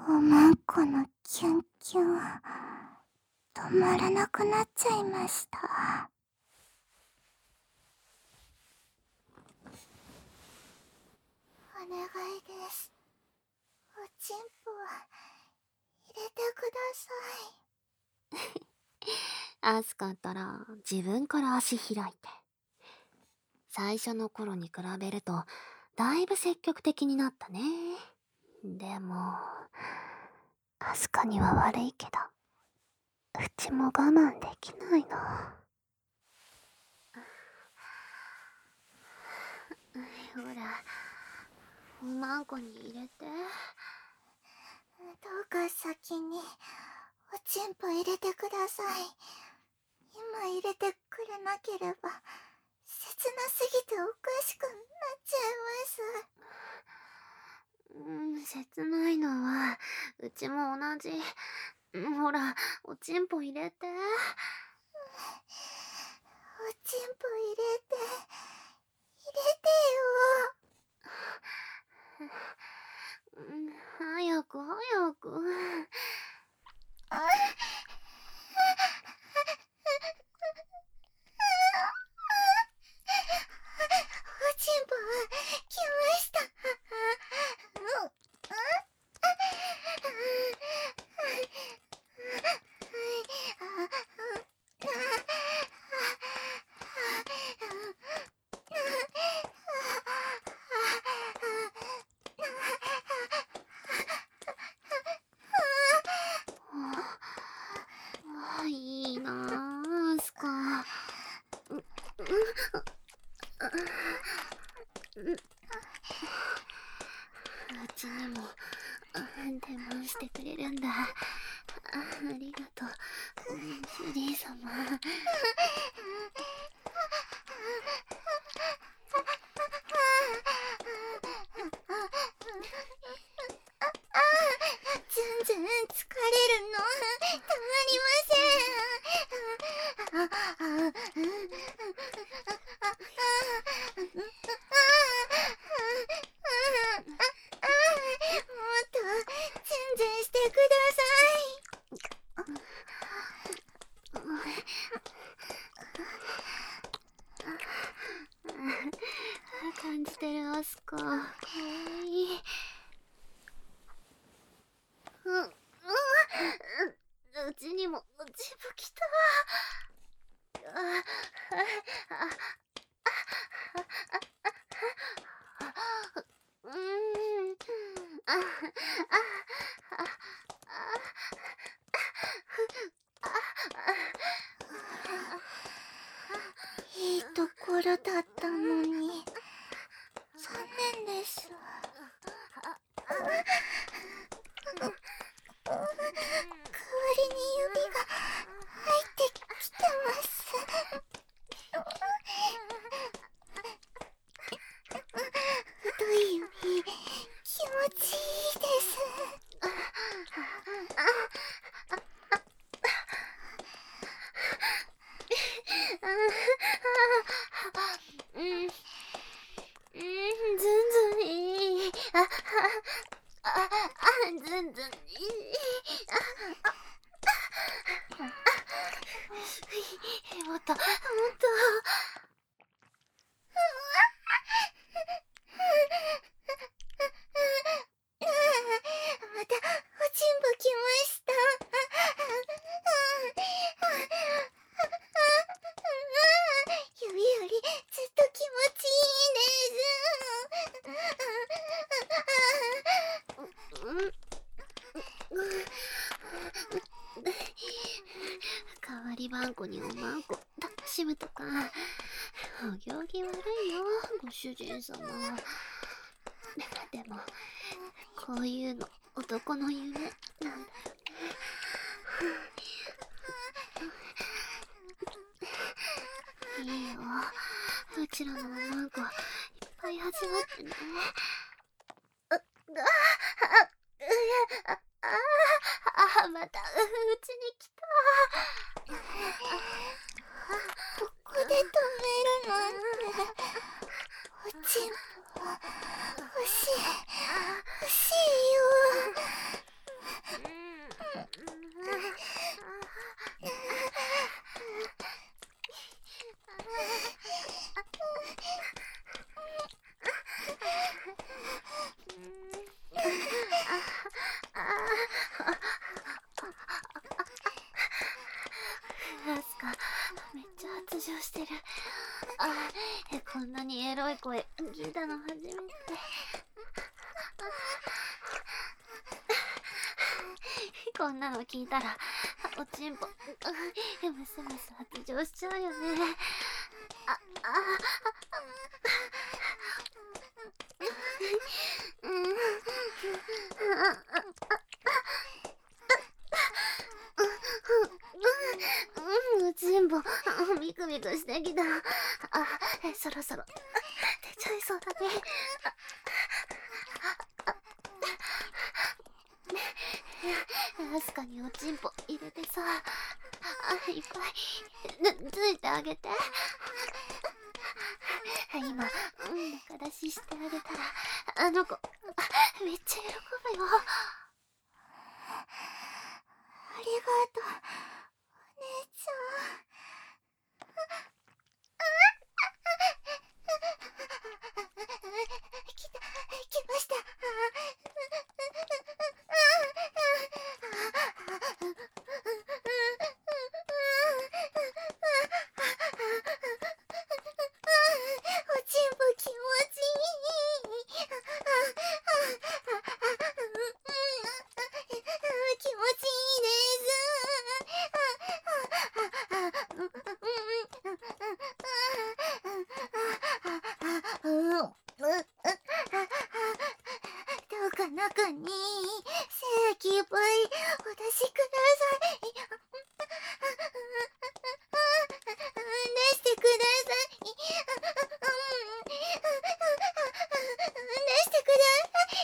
おまんこのキュンキュン止まらなくなっちゃいました。お願いです。おちんぽ入れてください。 アスカったら自分から足開いて。最初の頃に比べるとだいぶ積極的になったね。でもアスカには悪いけど、うちも我慢できないな。ほら、おまんこに入れて。 どうか先におちんぽ入れてください。今入れてくれなければ切なすぎておかしくなっちゃいます。 切ないのはうちも同じ。ほら、おちんぽ入れて。おちんぽ入れてよ。早く早く。 おちんぽ来ました。 いいなあ、アスカ。うちにも出番してくれるんだ。ありがとう、主人様。 全然疲れるのたまりません。もっと全然してください。感じてる、アスカ。かわいい。うちにもおちんぽきた。 い。いいところだったのに残念です。代わりに指が入ってきてます。太い指気持ちいいです。 ずんずんいい。ずんずんいい。もっともっと。 またおちんぽきました。指よりずっと気持ちいいです。代わりばんこにおまんこ楽しむとかお行儀悪いよ、ご主人様。でもこういうの男の夢なんだよね。いいよ、うちらのおまんこいっぱい味わってね。またうちに来た。 ここで止めるなんて。おちんぽ欲しいよ。 んなにエロい声聞いたの初めて。こんなの聞いたらおちんぽムスムス発情しちゃうよね。おちんぽビクビクしてきた。そろそろ出ちゃいそうだね。アスカにおちんぽ入れてさ、いっぱいついてあげて。今中出ししてあげたらあの子めっちゃ喜ぶよ。 ありがとう、お姉ちゃん。来ました。おちんぽ気持ちいい。気持ちいいです。どうか中に精液いっぱいお出しください。出してください。出してください。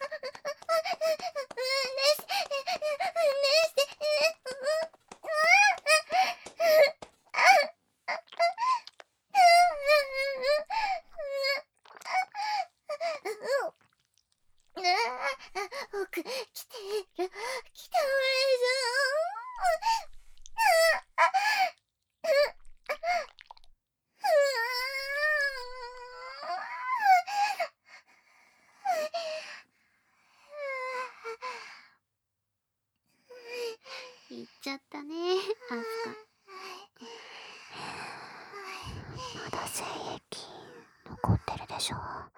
奥、来てる。来たわ行っちゃったね、アスカ。まだ精液残ってるでしょ。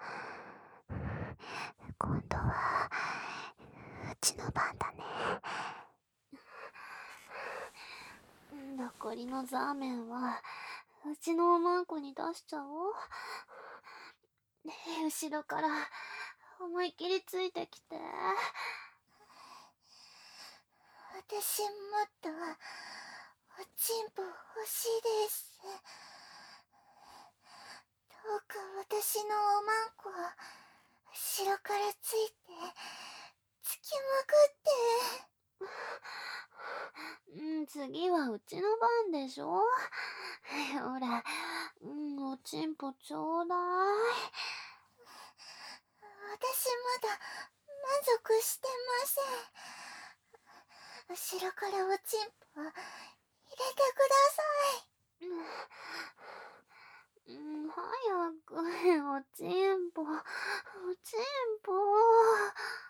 今度はうちの番だね。残りのザーメンはうちのおまんこに出しちゃおう。ねえ、後ろから思いっきりついてきて。 私もっとおちんぽ欲しいです。どうか私のおまんこ後ろからついてつきまくって。 次はうちの番でしょ。ほら、おちんぽちょうだい。 私まだ満足してません。後ろからおちんぽ入れてください。 早く、おちんぽ、おちんぽ。 お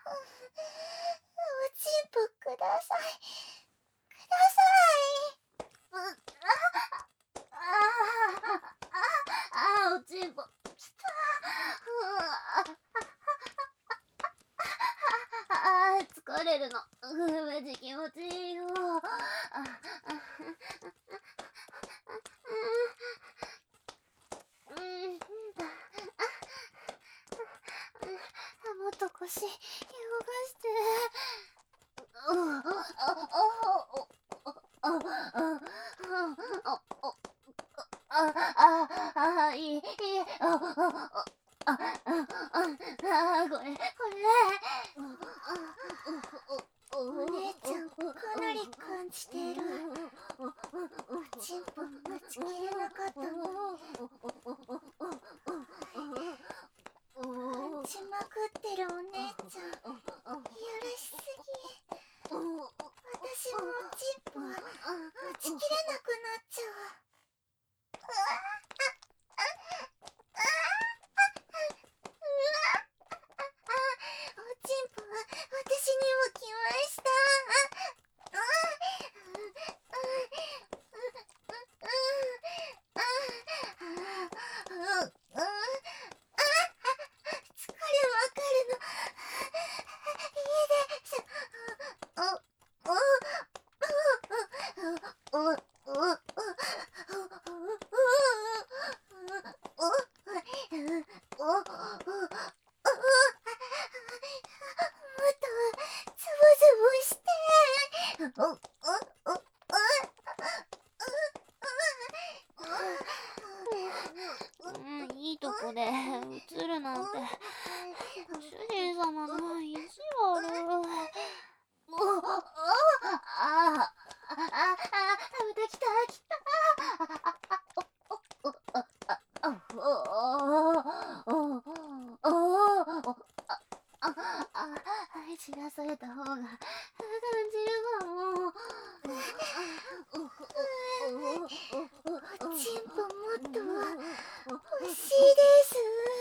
ちんぽください。ください。 おちんぽ、きた。疲れるの。マジ気持ちいいよ。もっと腰動かして。いい。これ。 お姉ちゃんかなり感じてる。おちんぽ待ちきれなかったの。感じまくってるお姉ちゃん許しすぎ。私もおちんぽ待ちきれなくなっちゃう。おちんぽは私にも来ました。お知らされた方が感じるわ、もう。 おちんぽもっとは欲しいです。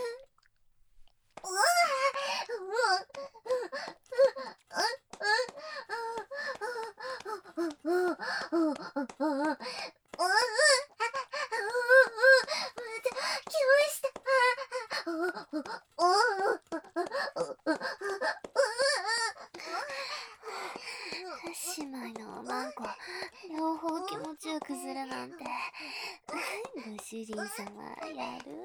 姉妹のおまんこ、両方気持ちよくするなんて、ご主人様やる。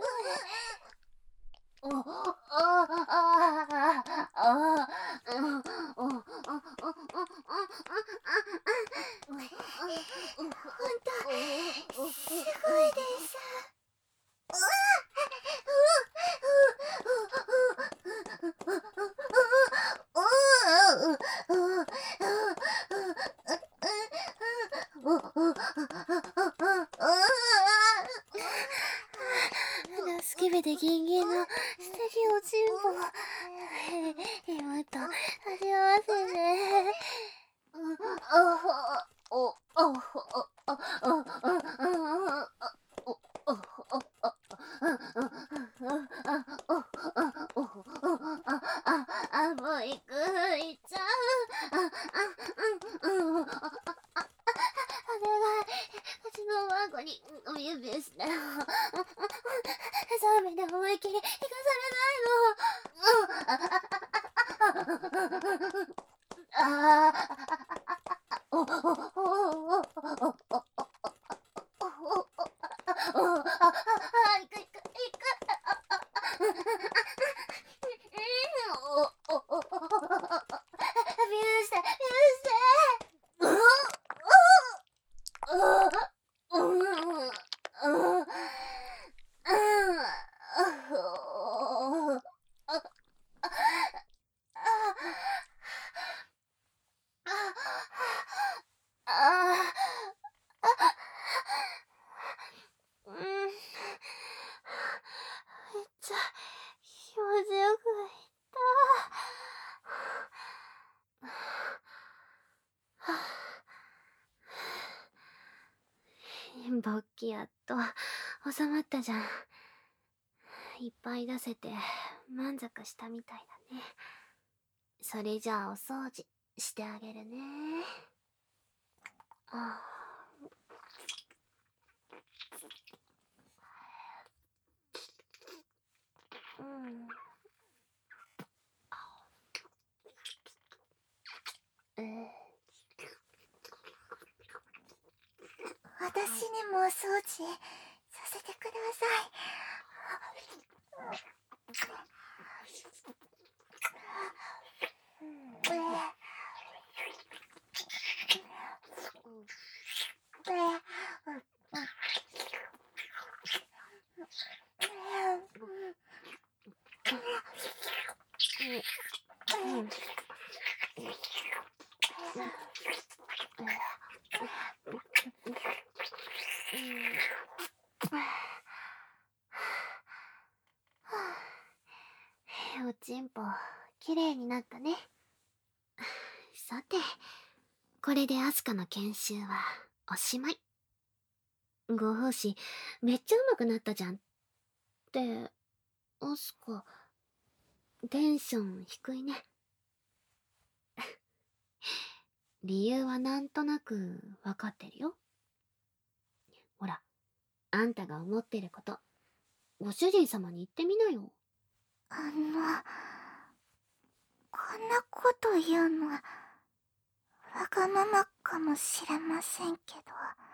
すごいです。 スケベでギンギンの素敵おちんぽ。もっと味わわせね。もう行く、行っちゃう。お願い、うちのワンコにお指して。そうめで思いっきり行かされないの。めっちゃ気持ちよくいった。勃起やっと収まったじゃん。いっぱい出せて満足したみたいだね。それじゃあお掃除してあげるね。 私にもお掃除させてください。 おちんぽ、きれいになったね。さて、これでアスカの研修はおしまい。ご奉仕、めっちゃ上手くなったじゃん。って、アスカ、テンション低いね。理由はなんとなくわかってるよ。ほら、あんたが思ってること、ご主人様に言ってみなよ。 こんなこと言うのわがままかもしれませんけど、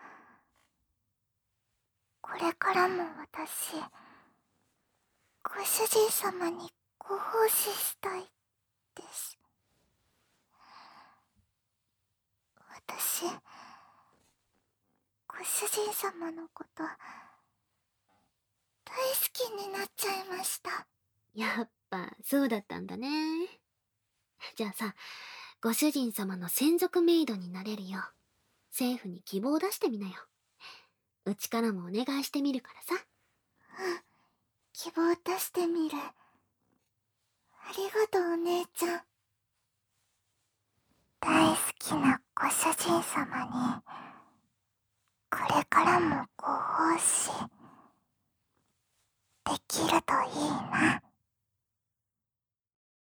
これからも私、ご主人様にご奉仕したいです。私、ご主人様のこと大好きになっちゃいました。 やっぱそうだったんだね。じゃあさ、ご主人様の専属メイドになれるよう政府に希望を出してみなよ。うちからもお願いしてみるからさ。 希望出してみる。ありがとうお姉ちゃん。 からもご奉仕できるといいな。